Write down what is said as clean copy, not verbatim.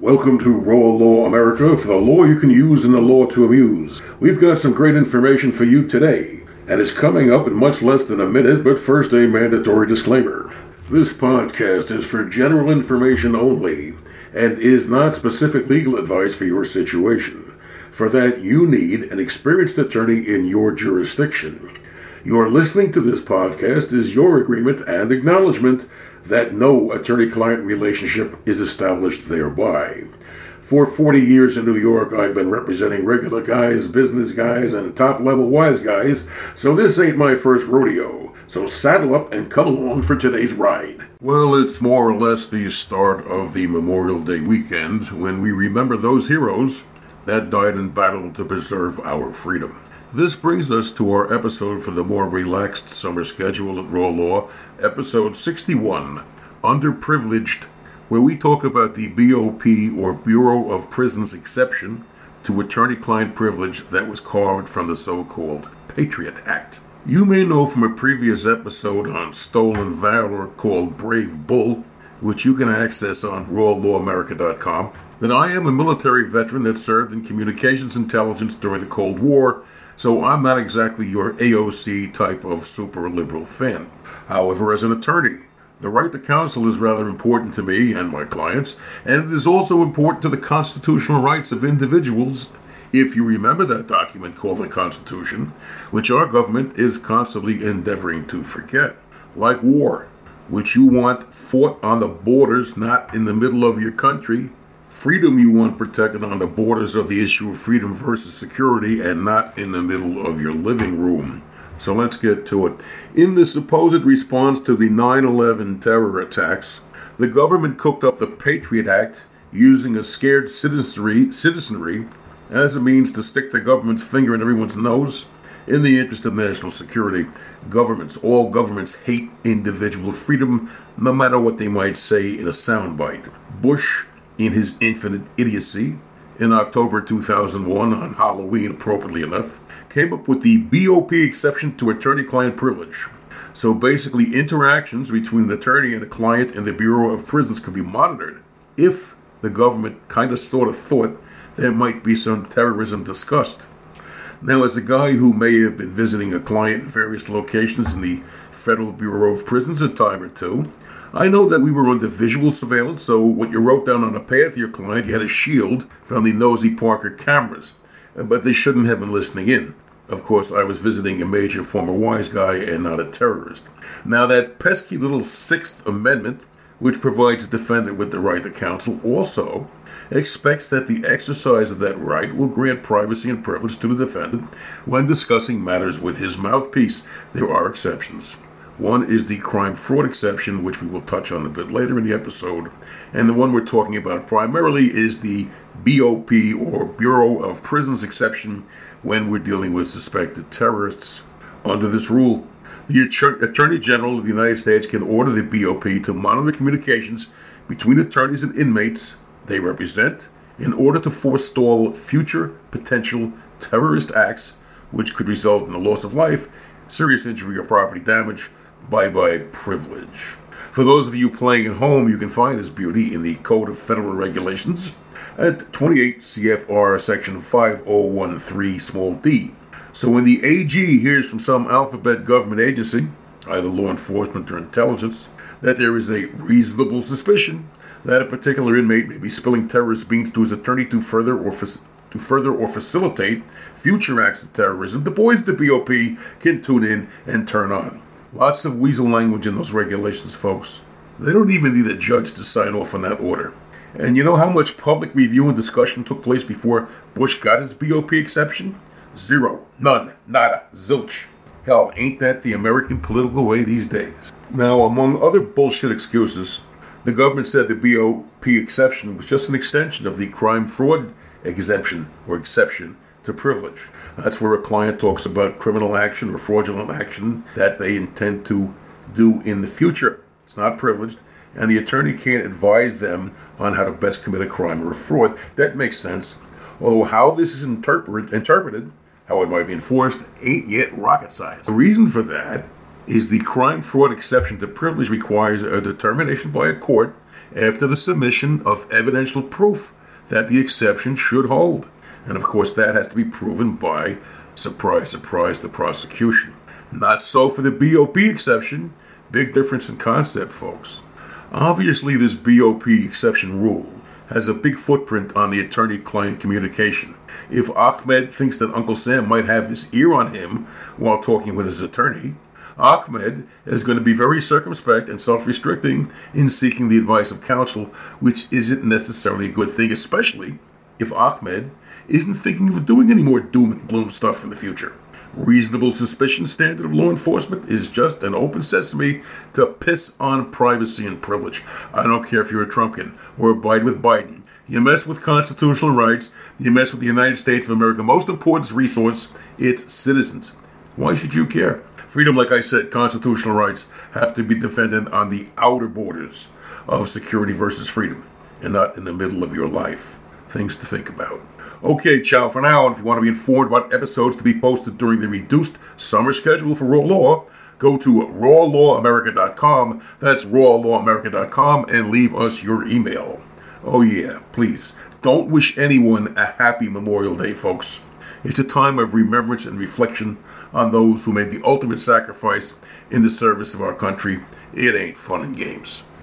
Welcome to Raw Law America, for the law you can use and the law to amuse. We've got some great information for you today, and it's coming up in much less than a minute, but first a mandatory disclaimer. This podcast is for general information only, and is not specific legal advice for your situation. For that, you need an experienced attorney in your jurisdiction. Your listening to this podcast is your agreement and acknowledgement that no attorney-client relationship is established thereby. For 40 years in New York, I've been representing regular guys, business guys, and top-level wise guys, so this ain't my first rodeo. So saddle up and come along for today's ride. Well, it's more or less the start of the Memorial Day weekend, when we remember those heroes that died in battle to preserve our freedom. This brings us to our episode for the more relaxed summer schedule at Raw Law, episode 61, Underprivileged, where we talk about the BOP, or Bureau of Prisons, exception to attorney-client privilege that was carved from the so-called Patriot Act. You may know from a previous episode on stolen valor called Brave Bull, which you can access on rawlawamerica.com, that I am a military veteran that served in communications intelligence during the Cold War, so I'm not exactly your AOC type of super liberal fan. However, as an attorney, the right to counsel is rather important to me and my clients, and it is also important to the constitutional rights of individuals, if you remember that document called the Constitution, which our government is constantly endeavoring to forget. Like war, which you want fought on the borders, not in the middle of your country. Freedom you want protected on the borders of the issue of freedom versus security, and not in the middle of your living room. So let's get to it. In the supposed response to the 9/11 terror attacks, the government cooked up the Patriot Act using a scared citizenry as a means to stick the government's finger in everyone's nose. In the interest of national security, all governments hate individual freedom, no matter what they might say in a soundbite. Bush, in his infinite idiocy, in October 2001, on Halloween appropriately enough, came up with the BOP exception to attorney-client privilege. So basically, interactions between an attorney and a client in the Bureau of Prisons can be monitored if the government sort of thought there might be some terrorism discussed. Now, as a guy who may have been visiting a client in various locations in the Federal Bureau of Prisons a time or two, I know that we were under visual surveillance, so what you wrote down on a pad to your client, you had a shield from the nosy Parker cameras, but they shouldn't have been listening in. Of course, I was visiting a major former wise guy and not a terrorist. Now, that pesky little Sixth Amendment, which provides the defendant with the right to counsel, also expects that the exercise of that right will grant privacy and privilege to the defendant when discussing matters with his mouthpiece. There are exceptions. One is the crime-fraud exception, which we will touch on a bit later in the episode, and the one we're talking about primarily is the BOP, or Bureau of Prisons exception, when we're dealing with suspected terrorists. Under this rule, the Attorney General of the United States can order the BOP to monitor communications between attorneys and inmates they represent in order to forestall future potential terrorist acts which could result in the loss of life, serious injury, or property damage. Bye-bye privilege. For those of you playing at home, you can find this beauty in the Code of Federal Regulations at 28 CFR section 5013 small d. So when the AG hears from some alphabet government agency, either law enforcement or intelligence, that there is a reasonable suspicion that a particular inmate may be spilling terrorist beans to his attorney to further or facilitate future acts of terrorism, the boys at the BOP can tune in and turn on. Lots of weasel language in those regulations, folks. They don't even need a judge to sign off on that order. And you know how much public review and discussion took place before Bush got his BOP exception? Zero. None. Nada. Zilch. Hell, ain't that the American political way these days? Now, among other bullshit excuses, the government said the BOP exception was just an extension of the crime-fraud exemption, or exception, to privilege. That's where a client talks about criminal action or fraudulent action that they intend to do in the future. It's not privileged, and the attorney can't advise them on how to best commit a crime or a fraud. That makes sense. Although how this is interpreted, how it might be enforced, ain't yet rocket science. The reason for that is the crime fraud exception to privilege requires a determination by a court after the submission of evidential proof that the exception should hold. And of course, that has to be proven by, surprise, surprise, the prosecution. Not so for the BOP exception. Big difference in concept, folks. Obviously, this BOP exception rule has a big footprint on the attorney-client communication. If Ahmed thinks that Uncle Sam might have his ear on him while talking with his attorney, Ahmed is going to be very circumspect and self-restricting in seeking the advice of counsel, which isn't necessarily a good thing, especially if Ahmed isn't thinking of doing any more doom and gloom stuff in the future. Reasonable suspicion standard of law enforcement is just an open sesame to piss on privacy and privilege. I don't care if you're a Trumpkin or abide with Biden. You mess with constitutional rights, you mess with the United States of America. Most important resource, its citizens. Why should you care? Freedom, like I said, constitutional rights have to be defended on the outer borders of security versus freedom, and not in the middle of your life. Things to think about. Okay, ciao for now, and if you want to be informed about episodes to be posted during the reduced summer schedule for Raw Law, go to rawlawamerica.com, that's rawlawamerica.com, and leave us your email. Oh yeah, please, don't wish anyone a happy Memorial Day, folks. It's a time of remembrance and reflection on those who made the ultimate sacrifice in the service of our country. It ain't fun and games.